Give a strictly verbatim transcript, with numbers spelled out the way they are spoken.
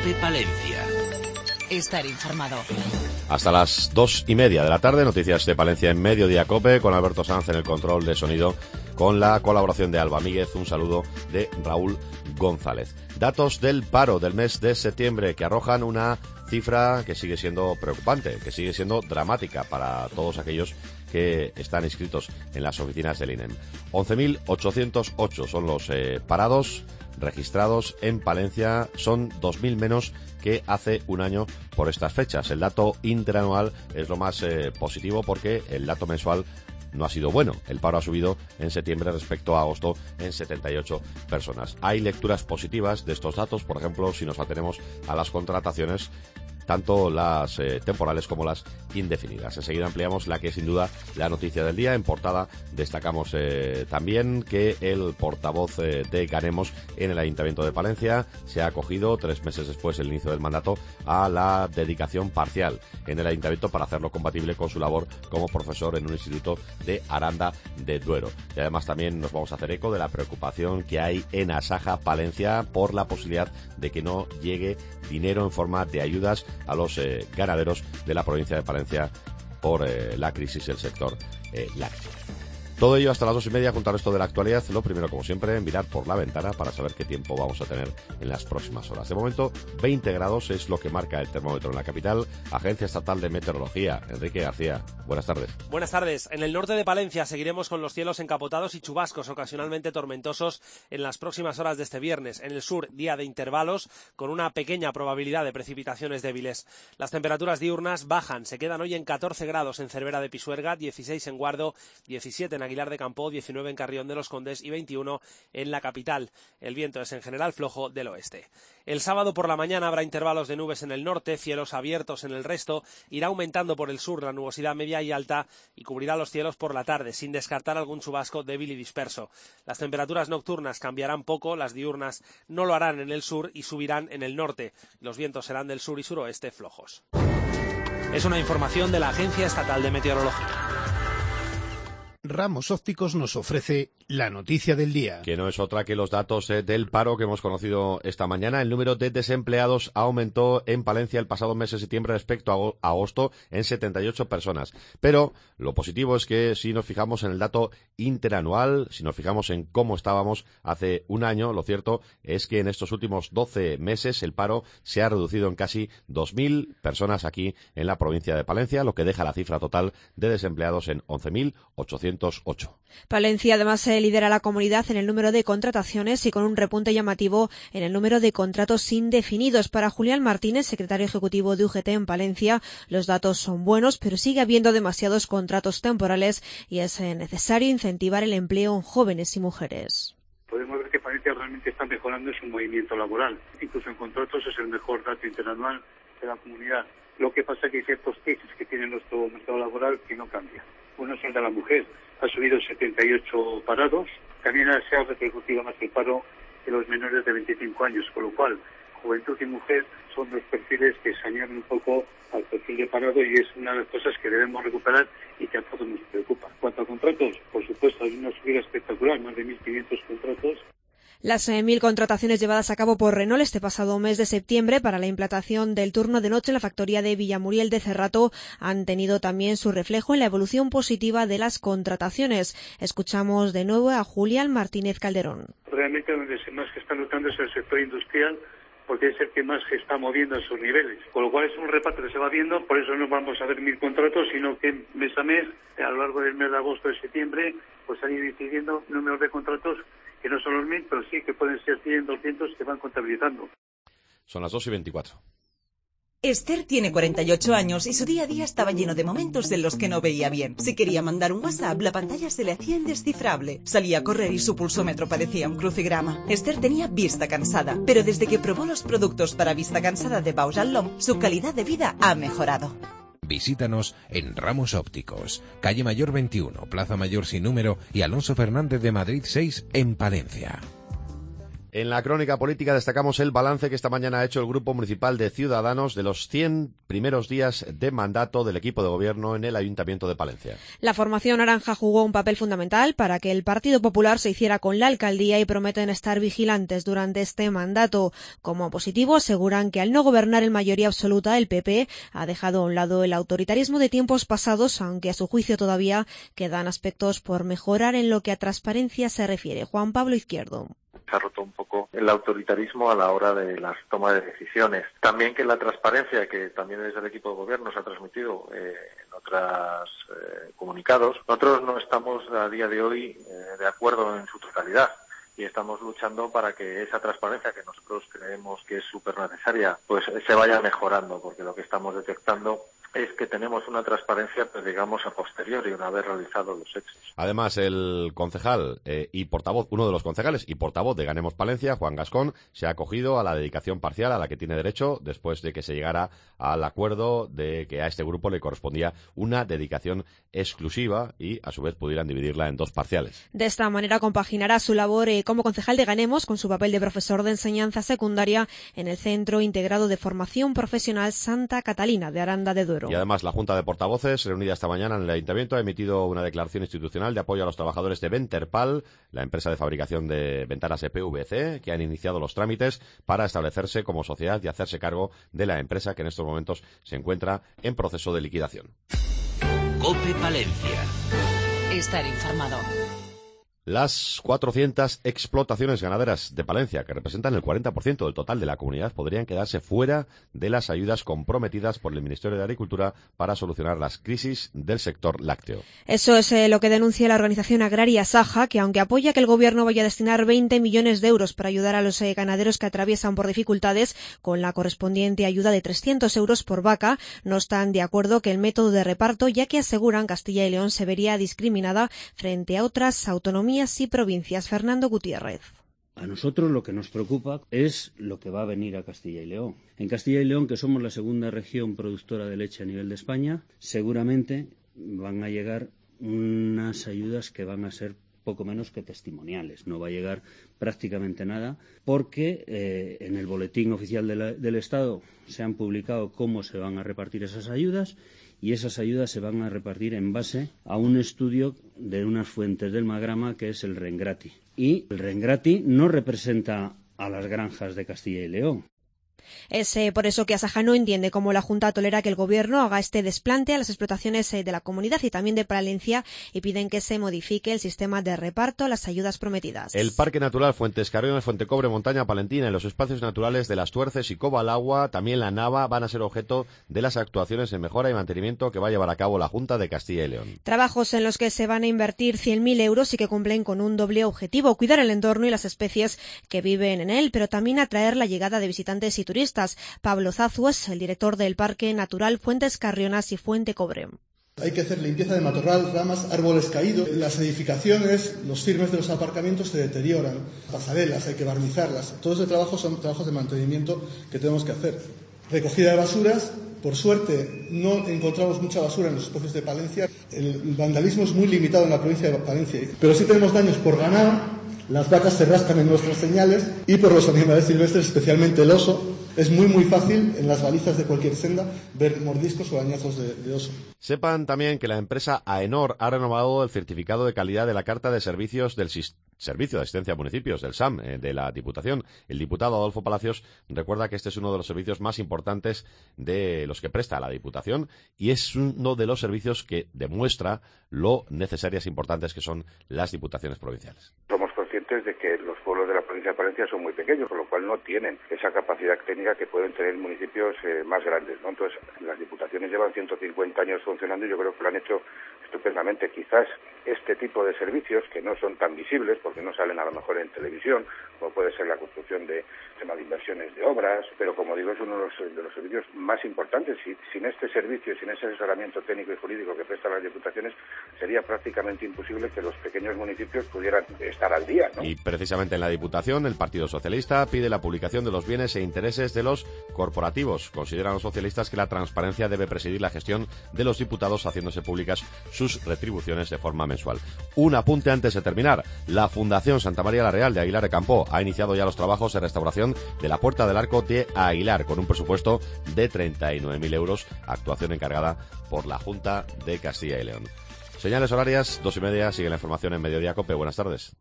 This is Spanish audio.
COPE Palencia. Estar informado. Hasta las dos y media de la tarde, noticias de Palencia en Mediodía COPE, con Alberto Sanz en el control de sonido, con la colaboración de Alba Míguez. Un saludo de Raúl González. Datos del paro del mes de septiembre que arrojan una cifra que sigue siendo preocupante, que sigue siendo dramática para todos aquellos que están inscritos en las oficinas del I N E M. once mil ochocientos ocho son los eh, parados registrados en Palencia, son dos mil menos que hace un año por estas fechas. El dato interanual es lo más eh, positivo, porque el dato mensual no ha sido bueno. El paro ha subido en septiembre respecto a agosto en setenta y ocho personas. Hay lecturas positivas de estos datos, por ejemplo, si nos atenemos a las contrataciones, tanto las eh, temporales como las indefinidas. Enseguida ampliamos la que es sin duda la noticia del día. En portada destacamos eh, también que el portavoz eh, de Ganemos en el Ayuntamiento de Palencia se ha acogido, tres meses después del inicio del mandato, a la dedicación parcial en el Ayuntamiento para hacerlo compatible con su labor como profesor en un instituto de Aranda de Duero. Y además también nos vamos a hacer eco de la preocupación que hay en Asaja Palencia por la posibilidad de que no llegue dinero en forma de ayudas a los eh, ganaderos de la provincia de Palencia por eh, la crisis del sector eh, lácteo. Todo ello hasta las dos y media, junto al resto de la actualidad. Lo primero, como siempre, mirar por la ventana para saber qué tiempo vamos a tener en las próximas horas. De momento, veinte grados es lo que marca el termómetro en la capital. Agencia Estatal de Meteorología. Enrique García, buenas tardes. Buenas tardes. En el norte de Palencia seguiremos con los cielos encapotados y chubascos ocasionalmente tormentosos en las próximas horas de este viernes. En el sur, día de intervalos, con una pequeña probabilidad de precipitaciones débiles. Las temperaturas diurnas bajan. Se quedan hoy en catorce grados en Cervera de Pisuerga, dieciséis en Guardo, diecisiete en Aguilar de Campo, diecinueve en Carrión de los Condes y veintiuno en la capital. El viento es en general flojo del oeste. El sábado por la mañana habrá intervalos de nubes en el norte, cielos abiertos en el resto. Irá aumentando por el sur la nubosidad media y alta y cubrirá los cielos por la tarde, sin descartar algún chubasco débil y disperso. Las temperaturas nocturnas cambiarán poco, las diurnas no lo harán en el sur y subirán en el norte. Los vientos serán del sur y suroeste flojos. Es una información de la Agencia Estatal de Meteorología. Ramos Ópticos nos ofrece la noticia del día. Que no es otra que los datos eh, del paro que hemos conocido esta mañana. El número de desempleados aumentó en Palencia el pasado mes de septiembre respecto a agosto en setenta y ocho personas. Pero lo positivo es que si nos fijamos en el dato interanual, si nos fijamos en cómo estábamos hace un año, lo cierto es que en estos últimos doce meses el paro se ha reducido en casi dos mil personas aquí en la provincia de Palencia, lo que deja la cifra total de desempleados en once mil ochocientos ocho. Palencia además se lidera la comunidad en el número de contrataciones y con un repunte llamativo en el número de contratos indefinidos. Para Julián Martínez, secretario ejecutivo de U G T en Palencia, los datos son buenos, pero sigue habiendo demasiados contratos temporales y es necesario incentivar el empleo en jóvenes y mujeres. Podemos ver que Palencia realmente está mejorando su movimiento laboral. Incluso en contratos es el mejor dato interanual de la comunidad. Lo que pasa es que hay ciertos cases que tiene nuestro mercado laboral que no cambian. Uno es el de la mujer. Ha subido setenta y ocho parados. También se ha repercutido más el paro de los menores de veinticinco años, con lo cual juventud y mujer son dos perfiles que se añaden un poco al perfil de parado y es una de las cosas que debemos recuperar y que a todos nos preocupa. En cuanto a contratos, por supuesto, hay una subida espectacular, más de mil quinientos contratos. Las eh, mil contrataciones llevadas a cabo por Renault este pasado mes de septiembre para la implantación del turno de noche en la factoría de Villamuriel de Cerrato han tenido también su reflejo en la evolución positiva de las contrataciones. Escuchamos de nuevo a Julián Martínez Calderón. Realmente donde más se está notando es el sector industrial, porque es el que más se está moviendo a esos niveles. Con lo cual es un reparto que se va viendo, por eso no vamos a ver mil contratos, sino que mes a mes, a lo largo del mes de agosto y septiembre, pues han ido incidiendo números de contratos que no son los mil, pero sí que pueden ser cien, doscientos que van contabilizando. Son las dos y veinticuatro. Esther tiene cuarenta y ocho años y su día a día estaba lleno de momentos en los que no veía bien. Si quería mandar un WhatsApp, la pantalla se le hacía indescifrable. Salía a correr y su pulsómetro parecía un crucigrama. Esther tenía vista cansada, pero desde que probó los productos para vista cansada de Bausch and Lomb, su calidad de vida ha mejorado. Visítanos en Ramos Ópticos, calle Mayor veintiuno, Plaza Mayor sin número y Alonso Fernández de Madrid seis en Palencia. En la crónica política destacamos el balance que esta mañana ha hecho el Grupo Municipal de Ciudadanos de los cien primeros días de mandato del equipo de gobierno en el Ayuntamiento de Palencia. La formación naranja jugó un papel fundamental para que el Partido Popular se hiciera con la alcaldía y prometen estar vigilantes durante este mandato. Como positivo, aseguran que al no gobernar en mayoría absoluta, el P P ha dejado a un lado el autoritarismo de tiempos pasados, aunque a su juicio todavía quedan aspectos por mejorar en lo que a transparencia se refiere. Juan Pablo Izquierdo. Se ha roto un poco el autoritarismo a la hora de las tomas de decisiones. También que la transparencia, que también desde el equipo de gobierno se ha transmitido eh, en otros eh, comunicados, nosotros no estamos a día de hoy eh, de acuerdo en su totalidad. Y estamos luchando para que esa transparencia que nosotros creemos que es súper necesaria, pues se vaya mejorando, porque lo que estamos detectando es que tenemos una transparencia, pues digamos, a posteriori, una vez realizados los hechos. Además, el concejal eh, y portavoz, uno de los concejales y portavoz de Ganemos Palencia, Juan Gascón, se ha acogido a la dedicación parcial a la que tiene derecho después de que se llegara al acuerdo de que a este grupo le correspondía una dedicación exclusiva y, a su vez, pudieran dividirla en dos parciales. De esta manera compaginará su labor eh, como concejal de Ganemos con su papel de profesor de enseñanza secundaria en el Centro Integrado de Formación Profesional Santa Catalina de Aranda de Duero. Y además, la Junta de Portavoces, reunida esta mañana en el Ayuntamiento, ha emitido una declaración institucional de apoyo a los trabajadores de Venterpal, la empresa de fabricación de ventanas E P V C, que han iniciado los trámites para establecerse como sociedad y hacerse cargo de la empresa que en estos momentos se encuentra en proceso de liquidación. COPE Palencia. Estar informado. Las cuatrocientas explotaciones ganaderas de Palencia, que representan el cuarenta por ciento del total de la comunidad, podrían quedarse fuera de las ayudas comprometidas por el Ministerio de Agricultura para solucionar las crisis del sector lácteo. Eso es eh, lo que denuncia la organización agraria Saja, que aunque apoya que el Gobierno vaya a destinar veinte millones de euros para ayudar a los eh, ganaderos que atraviesan por dificultades, con la correspondiente ayuda de trescientos euros por vaca, no están de acuerdo que el método de reparto, ya que aseguran Castilla y León se vería discriminada frente a otras autonomías y provincias. Fernando Gutiérrez. A nosotros lo que nos preocupa es lo que va a venir a Castilla y León. En Castilla y León, que somos la segunda región productora de leche a nivel de España, seguramente van a llegar unas ayudas que van a ser poco menos que testimoniales. No va a llegar prácticamente nada porque eh, en el boletín oficial de la, del Estado se han publicado cómo se van a repartir esas ayudas y esas ayudas se van a repartir en base a un estudio de unas fuentes del Magrama que es el Rengrati. Y el Rengrati no representa a las granjas de Castilla y León. Es eh, por eso que Asaja no entiende cómo la Junta tolera que el Gobierno haga este desplante a las explotaciones eh, de la comunidad y también de Palencia y piden que se modifique el sistema de reparto a las ayudas prometidas. El Parque Natural Fuentes Carriones, Fuentecobre, Montaña Palentina y los espacios naturales de Las Tuerces y Cobalagua, también la Nava, van a ser objeto de las actuaciones en mejora y mantenimiento que va a llevar a cabo la Junta de Castilla y León. Trabajos en los que se van a invertir cien mil euros y que cumplen con un doble objetivo: cuidar el entorno y las especies que viven en él, pero también atraer la llegada de visitantes y turistas. Pablo Zazues, el director del Parque Natural Fuentes Carrionas y Fuentecobre. Hay que hacer limpieza de matorral, ramas, árboles caídos. Las edificaciones, los firmes de los aparcamientos se deterioran. Pasarelas, hay que barnizarlas. Todo ese trabajo son trabajos de mantenimiento que tenemos que hacer. Recogida de basuras. Por suerte, no encontramos mucha basura en los espacios de Palencia. El vandalismo es muy limitado en la provincia de Palencia. Pero sí tenemos daños por ganado. Las vacas se rascan en nuestras señales y por los animales silvestres, especialmente el oso. Es muy muy fácil en las balizas de cualquier senda ver mordiscos o arañazos de, de oso. Sepan también que la empresa AENOR ha renovado el certificado de calidad de la Carta de Servicios del Sistema Servicio de Asistencia a Municipios, del S A M, eh, de la Diputación. El diputado Adolfo Palacios recuerda que este es uno de los servicios más importantes de los que presta la Diputación y es uno de los servicios que demuestra lo necesarias e importantes que son las diputaciones provinciales. Somos conscientes de que los pueblos de la provincia de Palencia son muy pequeños, con lo cual no tienen esa capacidad técnica que pueden tener municipios eh, más grandes, ¿no? Entonces, las diputaciones llevan ciento cincuenta años funcionando y yo creo que lo han hecho estupendamente. Quizás este tipo de servicios, que no son tan visibles porque no salen a lo mejor en televisión, como puede ser la construcción de tema de inversiones de obras, pero como digo, es uno de los, de los servicios más importantes. Si, sin este servicio, sin ese asesoramiento técnico y jurídico que prestan las diputaciones, sería prácticamente imposible que los pequeños municipios pudieran estar al día, ¿no? Y precisamente en la Diputación, el Partido Socialista pide la publicación de los bienes e intereses de los corporativos. Consideran los socialistas que la transparencia debe presidir la gestión de los diputados, haciéndose públicas sus sus retribuciones de forma mensual. Un apunte antes de terminar. La Fundación Santa María la Real de Aguilar de Campo ha iniciado ya los trabajos de restauración de la Puerta del Arco de Aguilar, con un presupuesto de treinta y nueve mil euros, actuación encargada por la Junta de Castilla y León. Señales horarias, dos y media, sigue la información en Mediodía COPE. Buenas tardes.